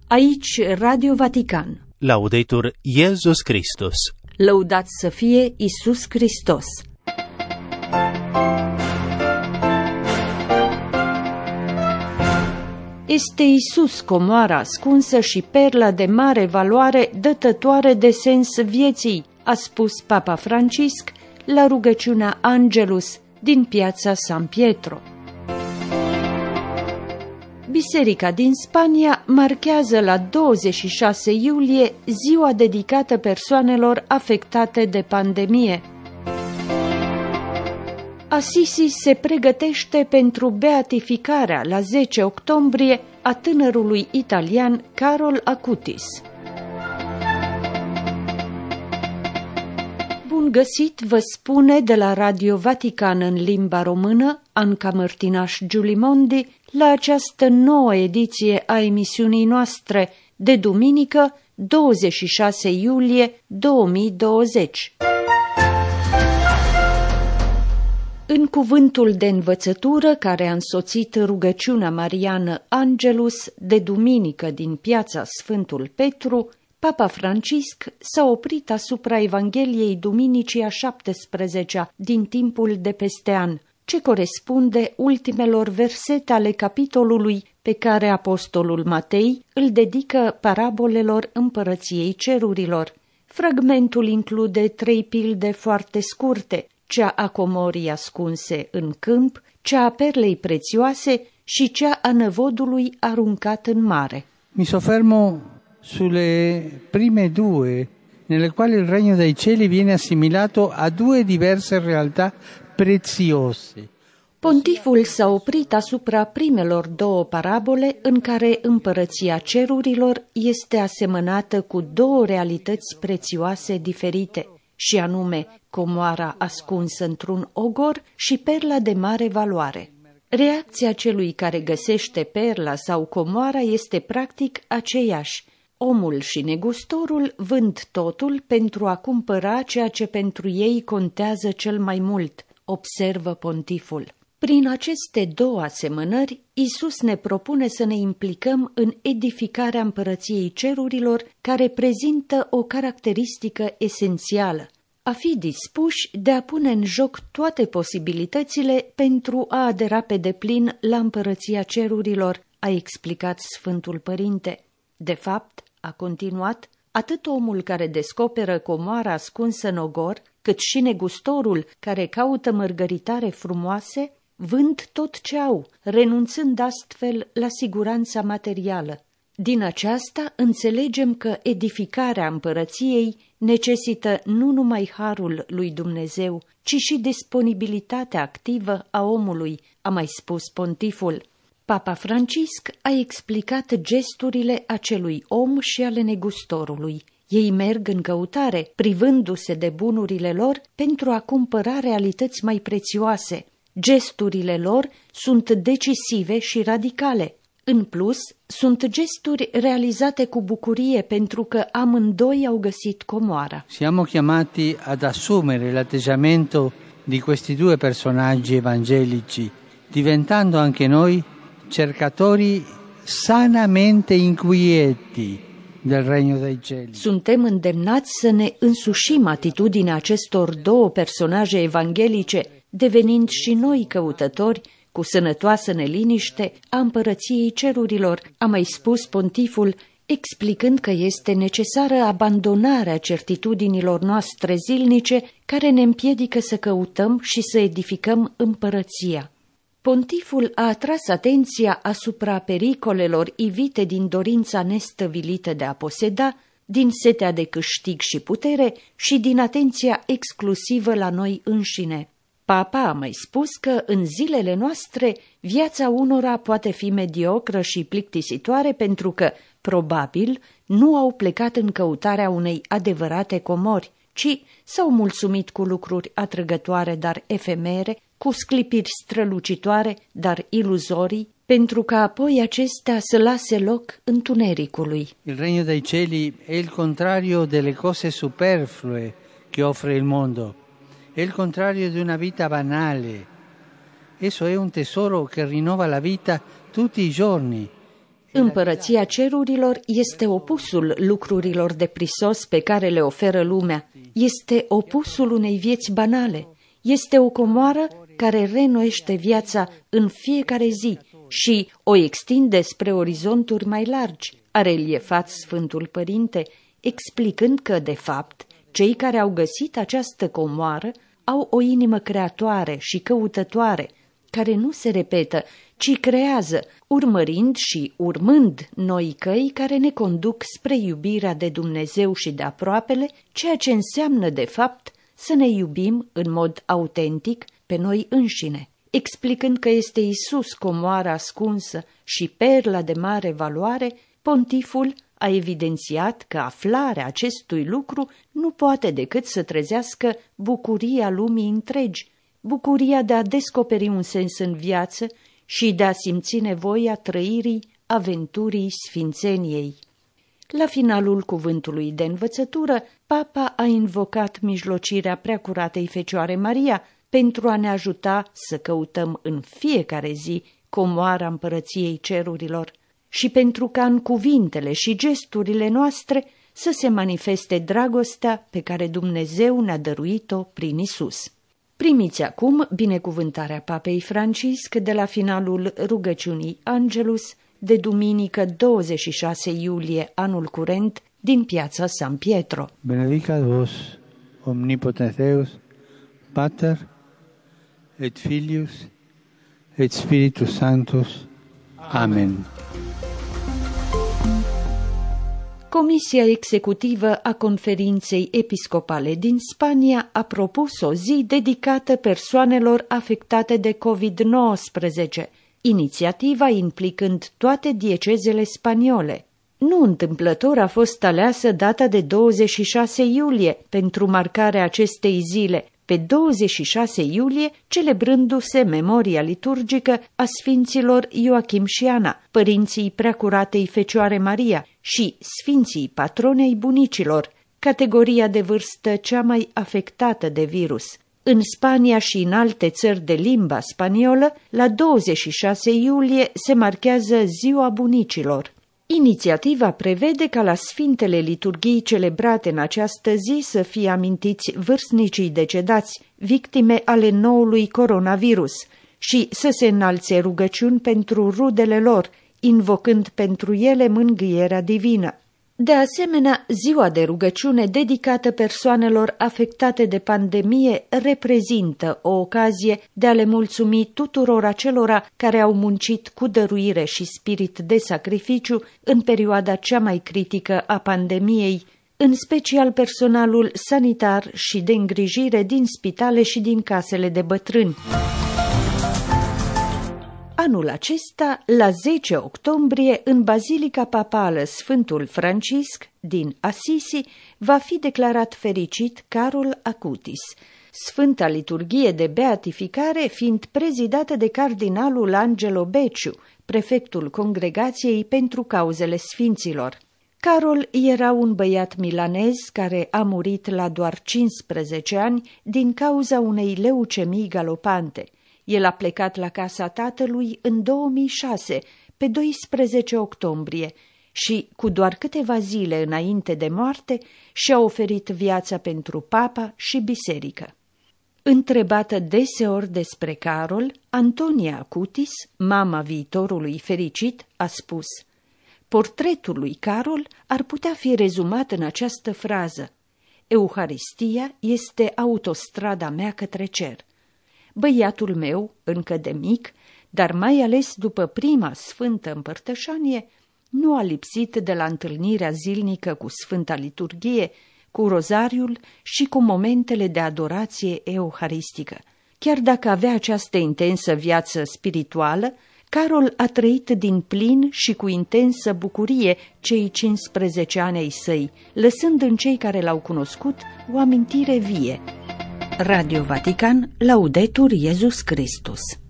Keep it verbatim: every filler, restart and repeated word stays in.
Aici Radio Vatican. Laudetur Iesus Christus. Lăudat să fie Iisus Hristos. Este Iisus comoara ascunsă și perla de mare valoare, dătătoare de sens vieții, a spus Papa Francisc la rugăciunea Angelus din piața San Pietro. Biserica din Spania marchează la douăzeci și șase iulie ziua dedicată persoanelor afectate de pandemie. Assisi se pregătește pentru beatificarea la zece octombrie a tânărului italian Carol Acutis. Bun găsit, vă spune de la Radio Vatican în limba română, Anca Mărtinaș Giulimondi, la această nouă ediție a emisiunii noastre de duminică, douăzeci și șase iulie două mii douăzeci. În cuvântul de învățătură care a însoțit rugăciunea mariană Angelus de duminică din piața Sfântul Petru, Papa Francisc s-a oprit asupra Evangheliei duminicii a șaptesprezecea din timpul de peste an, ce corespunde ultimelor versete ale capitolului pe care apostolul Matei îl dedică parabolelor împărăției cerurilor. Fragmentul include trei pilde foarte scurte, cea a comorii ascunse în câmp, cea a perlei prețioase și cea a năvodului aruncat în mare. Mi soffermo sulle prime due, nelle quali il regno dei cieli viene assimilato a due diverse realtà preziose. Pontiful s-a oprit asupra primelor două parabole în care împărăția cerurilor este asemănată cu două realități prețioase diferite, și anume comoara ascunsă într-un ogor și perla de mare valoare. Reacția celui care găsește perla sau comoara este practic aceeași. Omul și negustorul vând totul pentru a cumpăra ceea ce pentru ei contează cel mai mult, observă pontiful. Prin aceste două asemănări, Iisus ne propune să ne implicăm în edificarea împărăției cerurilor, care prezintă o caracteristică esențială: a fi dispuși de a pune în joc toate posibilitățile pentru a adera pe deplin la împărăția cerurilor, a explicat Sfântul Părinte. De fapt, a continuat, atât omul care descoperă comoara ascunsă în ogor, cât și negustorul care caută mărgăritare frumoase, vând tot ce au, renunțând astfel la siguranța materială. Din aceasta înțelegem că edificarea împărăției necesită nu numai harul lui Dumnezeu, ci și disponibilitatea activă a omului, a mai spus pontiful. Papa Francisc a explicat gesturile acelui om și ale negustorului. Ei merg în căutare, privându-se de bunurile lor pentru a cumpăra realități mai prețioase. Gesturile lor sunt decisive și radicale. În plus, sunt gesturi realizate cu bucurie pentru că amândoi au găsit comoara. Siamo chiamati ad assumere l'atteggiamento di questi due personaggi evangelici, diventando anche noi cercatori sanamente inquieti del regno dei cieli. Suntem îndemnați să ne însușim atitudinea acestor două personaje evanghelice, devenind și noi căutători cu sănătoasă neliniște a împărăției cerurilor, a mai spus pontiful, explicând că este necesară abandonarea certitudinilor noastre zilnice care ne împiedică să căutăm și să edificăm împărăția. Pontiful a atras atenția asupra pericolelor ivite din dorința nestăvilită de a poseda, din setea de câștig și putere și din atenția exclusivă la noi înșine. Papa a mai spus că în zilele noastre viața unora poate fi mediocră și plictisitoare pentru că, probabil, nu au plecat în căutarea unei adevărate comori, ci s-au mulțumit cu lucruri atrăgătoare, dar efemere, cu sclipiri strălucitoare, dar iluzorii, pentru ca apoi acestea să lase loc întunericului. Il regno dei cieli è il contrario delle cose superflue che offre il mondo. È il contrario di una vita banale. Esso è un tesoro che rinnova la vita tutti i giorni Împărăția cerurilor este opusul lucrurilor de prisos pe care le oferă lumea. Este opusul unei vieți banale. Este o comoară care reînnoiește viața în fiecare zi și o extinde spre orizonturi mai largi, a reliefat Sfântul Părinte, explicând că, de fapt, cei care au găsit această comoară au o inimă creatoare și căutătoare, care nu se repetă, ci creează, urmărind și urmând noi căi care ne conduc spre iubirea de Dumnezeu și de aproapele, ceea ce înseamnă, de fapt, să ne iubim în mod autentic pe noi înșine. Explicând că este Isus comoara ascunsă și perla de mare valoare, pontiful a evidențiat că aflarea acestui lucru nu poate decât să trezească bucuria lumii întregi, bucuria de a descoperi un sens în viață și de a simți nevoia trăirii aventurii sfințeniei. La finalul cuvântului de învățătură, Papa a invocat mijlocirea Preacuratei Fecioare Maria pentru a ne ajuta să căutăm în fiecare zi comoara împărăției cerurilor și pentru ca în cuvintele și gesturile noastre să se manifeste dragostea pe care Dumnezeu ne-a dăruit-o prin Isus. Primiți acum binecuvântarea Papei Francisc de la finalul rugăciunii Angelus de duminică douăzeci și șase iulie anul curent din piața San Pietro. Benedicat vos, omnipotens Deus, Pater et Filius et Spiritus Sanctus. Amen. Comisia executivă a Conferinței Episcopale din Spania a propus o zi dedicată persoanelor afectate de covid nouăsprezece, inițiativa implicând toate diecezele spaniole. Nu întâmplător a fost aleasă data de douăzeci și șase iulie pentru marcarea acestei zile, pe douăzeci și șase iulie celebrându-se memoria liturgică a sfinților Ioachim și Ana, părinții Preacuratei Fecioare Maria și sfinții patronei bunicilor, categoria de vârstă cea mai afectată de virus. În Spania și în alte țări de limba spaniolă, la douăzeci și șase iulie se marchează Ziua Bunicilor. Inițiativa prevede ca la Sfintele Liturghii celebrate în această zi să fie amintiți vârstnicii decedați, victime ale noului coronavirus, și să se înalțe rugăciuni pentru rudele lor, invocând pentru ele mângâierea divină. De asemenea, ziua de rugăciune dedicată persoanelor afectate de pandemie reprezintă o ocazie de a le mulțumi tuturor acelora care au muncit cu dăruire și spirit de sacrificiu în perioada cea mai critică a pandemiei, în special personalul sanitar și de îngrijire din spitale și din casele de bătrâni. Anul acesta, la zece octombrie, în Bazilica Papală Sfântul Francisc din Assisi, va fi declarat fericit Carol Acutis, Sfânta Liturghie de Beatificare fiind prezidată de cardinalul Angelo Becciu, prefectul Congregației pentru Cauzele Sfinților. Carol era un băiat milanez care a murit la doar cincisprezece ani din cauza unei leucemii galopante. El a plecat la casa tatălui în două mii șase, pe doisprezece octombrie, și, cu doar câteva zile înainte de moarte, și-a oferit viața pentru papa și biserică. Întrebată deseori despre Carol, Antonia Acutis, mama viitorului fericit, a spus: portretul lui Carol ar putea fi rezumat în această frază: Euharistia este autostrada mea către cer. Băiatul meu, încă de mic, dar mai ales după prima sfântă împărtășanie, nu a lipsit de la întâlnirea zilnică cu Sfânta Liturghie, cu rozariul și cu momentele de adorație euharistică. Chiar dacă avea această intensă viață spirituală, Carol a trăit din plin și cu intensă bucurie cei cincisprezece ani ai săi, lăsând în cei care l-au cunoscut o amintire vie. Radio Vatican, Laudetur Iesus Christus.